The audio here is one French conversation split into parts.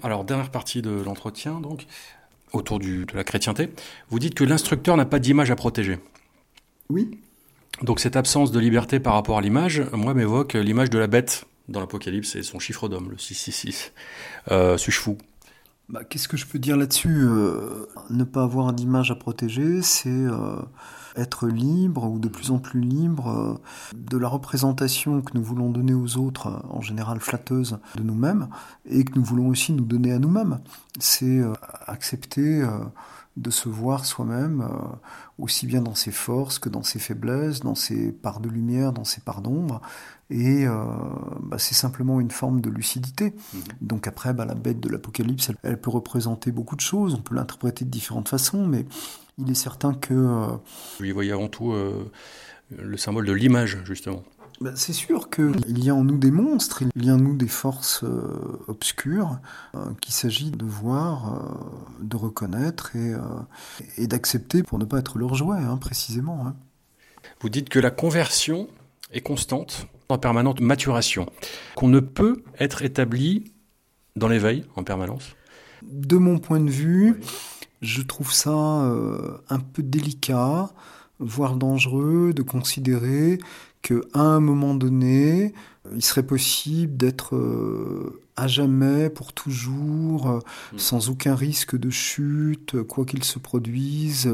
Alors, dernière partie de l'entretien, donc, autour de la chrétienté. Vous dites que l'instructeur n'a pas d'image à protéger. Oui. Donc, cette absence de liberté par rapport à l'image, moi, m'évoque l'image de la bête dans l'Apocalypse et son chiffre d'homme, le 666. Suis-je fou? Qu'est-ce que je peux dire là-dessus? Ne pas avoir d'image à protéger, c'est être libre ou de plus en plus libre de la représentation que nous voulons donner aux autres, en général flatteuse de nous-mêmes, et que nous voulons aussi nous donner à nous-mêmes. C'est accepter de se voir soi-même aussi bien dans ses forces que dans ses faiblesses, dans ses parts de lumière, dans ses parts d'ombre. Et c'est simplement une forme de lucidité. Donc après, la bête de l'Apocalypse, elle peut représenter beaucoup de choses, on peut l'interpréter de différentes façons, mais il est certain que... Vous y voyez avant tout le symbole de l'image, justement. C'est sûr qu'il y a en nous des monstres, il y a en nous des forces obscures qu'il s'agit de voir, de reconnaître et d'accepter pour ne pas être leur jouet, précisément. Vous dites que la conversion est constante, en permanente maturation, qu'on ne peut être établi dans l'éveil en permanence. De mon point de vue, je trouve ça un peu délicat, voire dangereux de considérer qu'à un moment donné, il serait possible d'être à jamais, pour toujours, sans aucun risque de chute, quoi qu'il se produise,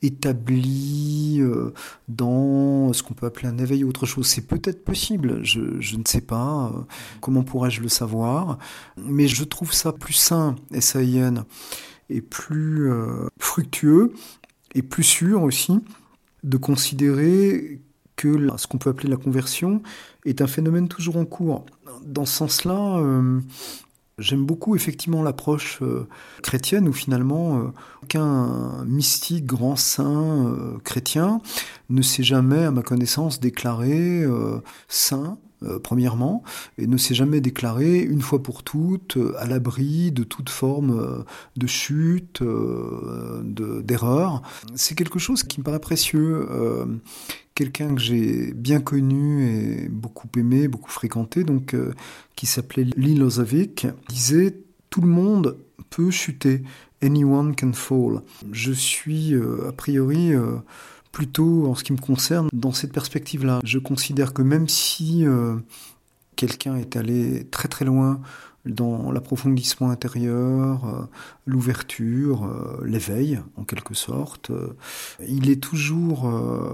établi dans ce qu'on peut appeler un éveil ou autre chose. C'est peut-être possible, je ne sais pas, comment pourrais-je le savoir, mais je trouve ça plus sain, S-A-I-N, et plus fructueux, et plus sûr aussi, de considérer que ce qu'on peut appeler la conversion est un phénomène toujours en cours. Dans ce sens-là, j'aime beaucoup effectivement l'approche chrétienne où finalement aucun mystique, grand saint chrétien ne s'est jamais, à ma connaissance, déclaré saint. Premièrement, et ne s'est jamais déclaré une fois pour toutes à l'abri de toute forme de chute, d'erreur. C'est quelque chose qui me paraît précieux. Quelqu'un que j'ai bien connu et beaucoup aimé, beaucoup fréquenté, donc qui s'appelait Lee Lozovic, disait « Tout le monde peut chuter, anyone can fall ». Je suis a priori... plutôt, en ce qui me concerne, dans cette perspective-là. Je considère que même si quelqu'un est allé très très loin dans l'approfondissement intérieur, l'ouverture, l'éveil, en quelque sorte, il est toujours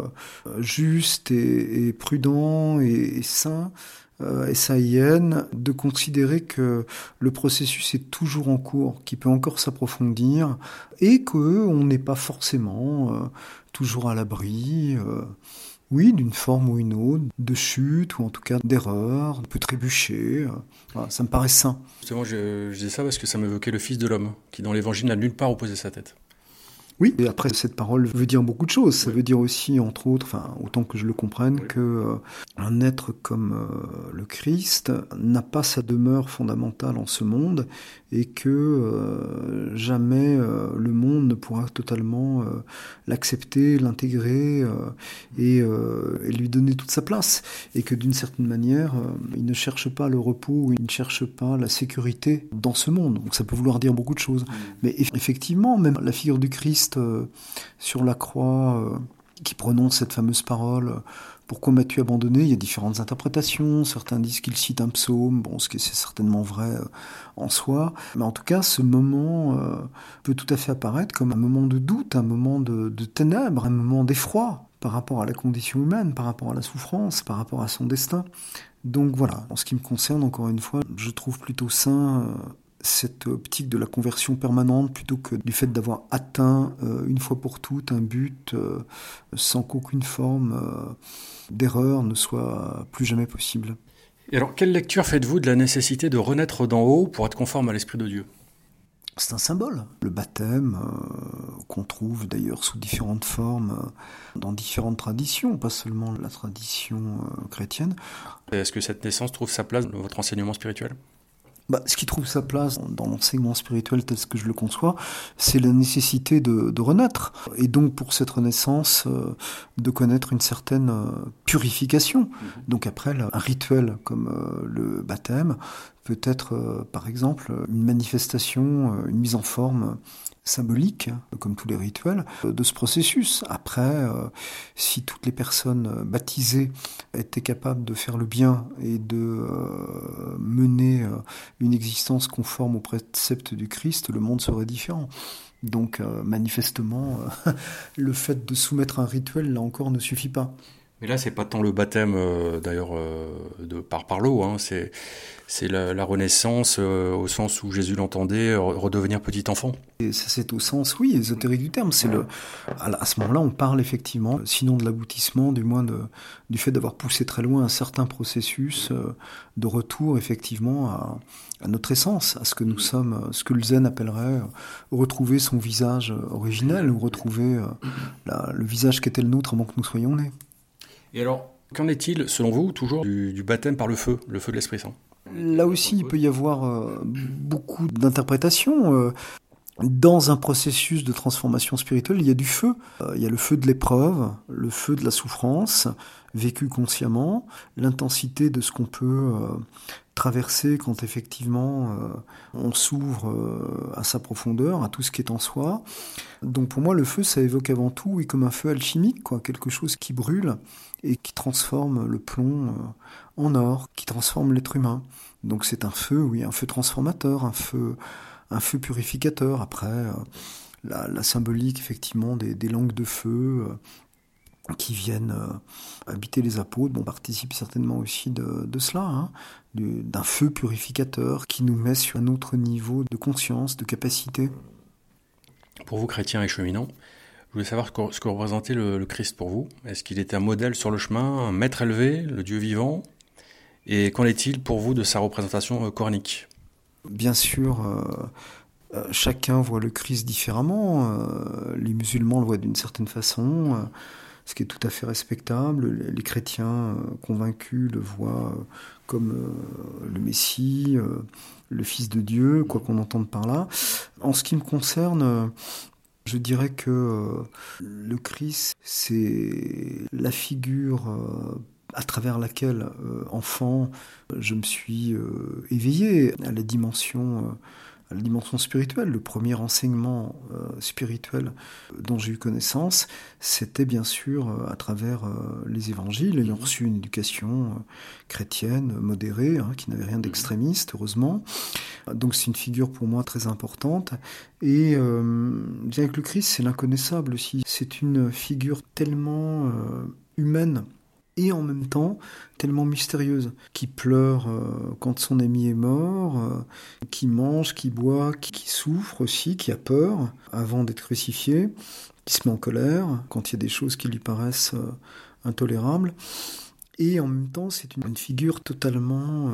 juste et prudent et sain, S-A-I-N, de considérer que le processus est toujours en cours, qu'il peut encore s'approfondir, et qu'on n'est pas forcément toujours à l'abri, d'une forme ou une autre, de chute, ou en tout cas d'erreur, on peut trébucher, voilà, ça me paraît sain. Justement, je dis ça parce que ça m'évoquait le Fils de l'homme, qui dans l'Évangile n'a nulle part opposé sa tête. Oui, et après, cette parole veut dire beaucoup de choses. Ça veut dire aussi, entre autres, autant que je le comprenne, que un être comme le Christ n'a pas sa demeure fondamentale en ce monde et que jamais le monde ne pourra totalement l'accepter, l'intégrer et lui donner toute sa place. Et que d'une certaine manière, il ne cherche pas le repos, il ne cherche pas la sécurité dans ce monde. Donc ça peut vouloir dire beaucoup de choses. Mais effectivement, même la figure du Christ sur la croix, qui prononce cette fameuse parole « Pourquoi m'as-tu abandonné ?» Il y a différentes interprétations. Certains disent qu'il cite un psaume, ce qui est certainement vrai en soi. Mais en tout cas, ce moment peut tout à fait apparaître comme un moment de doute, un moment de ténèbres, un moment d'effroi par rapport à la condition humaine, par rapport à la souffrance, par rapport à son destin. Donc voilà, en ce qui me concerne, encore une fois, je trouve plutôt sain cette optique de la conversion permanente plutôt que du fait d'avoir atteint une fois pour toutes un but sans qu'aucune forme d'erreur ne soit plus jamais possible. Et alors, quelle lecture faites-vous de la nécessité de renaître d'en haut pour être conforme à l'Esprit de Dieu ? C'est un symbole. Le baptême, qu'on trouve d'ailleurs sous différentes formes, dans différentes traditions, pas seulement la tradition chrétienne. Est-ce que cette naissance trouve sa place dans votre enseignement spirituel ? Ce qui trouve sa place dans l'enseignement spirituel tel que je le conçois, c'est la nécessité de renaître. Et donc pour cette renaissance, de connaître une certaine purification. Donc après, un rituel comme le baptême peut être, par exemple, une manifestation, une mise en forme symbolique, comme tous les rituels, de ce processus. Après, si toutes les personnes baptisées étaient capables de faire le bien et de mener une existence conforme aux préceptes du Christ, le monde serait différent. Donc, manifestement, le fait de soumettre un rituel, là encore, ne suffit pas. Mais là, c'est pas tant le baptême, d'ailleurs, par l'eau, hein, c'est la renaissance au sens où Jésus l'entendait, redevenir petit enfant. Et ça, c'est au sens, oui, ésotérique du terme. À ce moment-là, on parle effectivement, sinon de l'aboutissement, du moins du fait d'avoir poussé très loin un certain processus de retour, effectivement, à notre essence, à ce que nous sommes, ce que le zen appellerait retrouver son visage originel, ou retrouver le visage qui était le nôtre avant que nous soyons nés. Et alors, qu'en est-il, selon vous, toujours du baptême par le feu de l'Esprit Saint ? Là aussi, il peut y avoir beaucoup d'interprétations. Dans un processus de transformation spirituelle, il y a du feu. Il y a le feu de l'épreuve, le feu de la souffrance, vécu consciemment, l'intensité de ce qu'on peut traverser quand effectivement on s'ouvre à sa profondeur, à tout ce qui est en soi. Donc pour moi, le feu, ça évoque avant tout, oui, comme un feu alchimique, quelque chose qui brûle et qui transforme le plomb en or, qui transforme l'être humain. Donc c'est un feu, oui, un feu transformateur, un feu purificateur. Après, la symbolique, effectivement, des langues de feu qui viennent habiter les apôtres, participe certainement aussi de cela, hein, d'un feu purificateur qui nous met sur un autre niveau de conscience, de capacité. Pour vous, chrétiens et cheminants, je voulais savoir ce que représentait le Christ pour vous. Est-ce qu'il était un modèle sur le chemin, un maître élevé, le Dieu vivant ? Et qu'en est-il pour vous de sa représentation coranique ? Bien sûr, chacun voit le Christ différemment. Les musulmans le voient d'une certaine façon, ce qui est tout à fait respectable. Les chrétiens convaincus le voient comme le Messie, le Fils de Dieu, quoi qu'on entende par là. En ce qui me concerne, je dirais que le Christ, c'est la figure à travers laquelle, enfant, je me suis éveillé à la dimension spirituelle. Le premier enseignement spirituel dont j'ai eu connaissance, c'était bien sûr à travers les évangiles, ayant reçu une éducation chrétienne modérée, qui n'avait rien d'extrémiste, heureusement. Donc c'est une figure pour moi très importante. Et bien que le Christ, c'est l'inconnaissable aussi. C'est une figure tellement humaine, et en même temps tellement mystérieuse, qui pleure quand son ami est mort, qui mange, qui boit, qui souffre aussi, qui a peur avant d'être crucifié, qui se met en colère quand il y a des choses qui lui paraissent intolérables. Et en même temps, c'est une figure totalement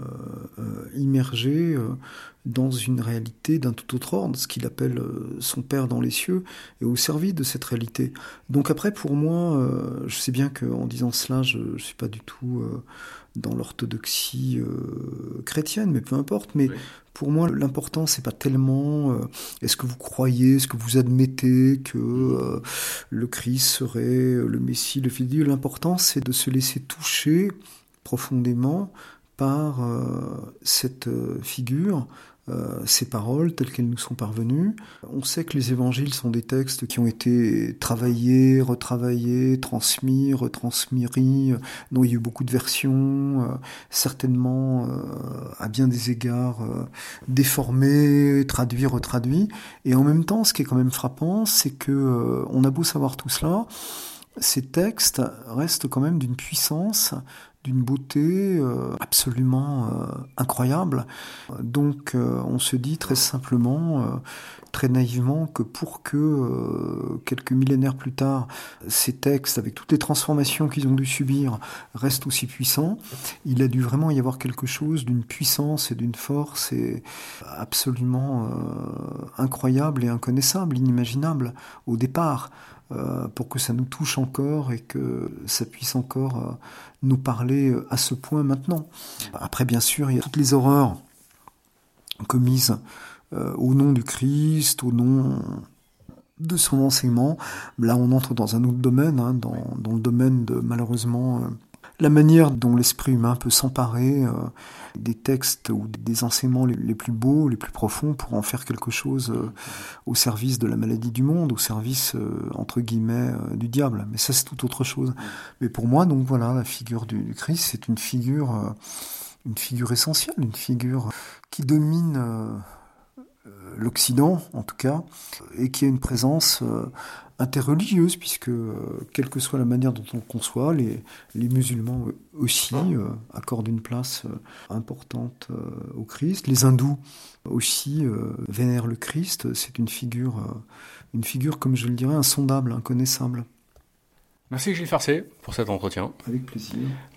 immergée dans une réalité d'un tout autre ordre, ce qu'il appelle son Père dans les cieux, et au service de cette réalité. Donc après, pour moi, je sais bien qu'en disant cela, je ne suis pas du tout dans l'orthodoxie chrétienne, mais peu importe. Mais oui. Pour moi, l'important, c'est pas tellement est-ce que vous croyez, est-ce que vous admettez que le Christ serait le Messie, le Fils de Dieu. L'important, c'est de se laisser toucher profondément par cette figure, ces paroles telles qu'elles nous sont parvenues. On sait que les évangiles sont des textes qui ont été travaillés, retravaillés, transmis, retransmis, dont il y a eu beaucoup de versions, certainement à bien des égards déformés, traduits, retraduits. Et en même temps, ce qui est quand même frappant, c'est que on a beau savoir tout cela, ces textes restent quand même d'une puissance, d'une beauté absolument incroyable. Donc on se dit très simplement, très naïvement, que pour que quelques millénaires plus tard, ces textes, avec toutes les transformations qu'ils ont dû subir, restent aussi puissants, il a dû vraiment y avoir quelque chose d'une puissance et d'une force absolument incroyable et inconnaissable, inimaginable au départ. Pour que ça nous touche encore et que ça puisse encore nous parler à ce point maintenant. Après, bien sûr, il y a toutes les horreurs commises au nom du Christ, au nom de son enseignement. Là, on entre dans un autre domaine, dans le domaine de, malheureusement, la manière dont l'esprit humain peut s'emparer des textes ou des enseignements les plus beaux, les plus profonds, pour en faire quelque chose au service de la maladie du monde, au service, entre guillemets, du diable. Mais ça, c'est tout autre chose. Mais pour moi, donc voilà, la figure du Christ, c'est une figure essentielle, une figure qui domine l'Occident, en tout cas, et qui a une présence interreligieuse, puisque, quelle que soit la manière dont on le conçoit, les musulmans aussi accordent une place importante au Christ. Les hindous aussi vénèrent le Christ. C'est une figure, comme je le dirais, insondable, inconnaissable. Merci Gilles Farcé pour cet entretien. Avec plaisir.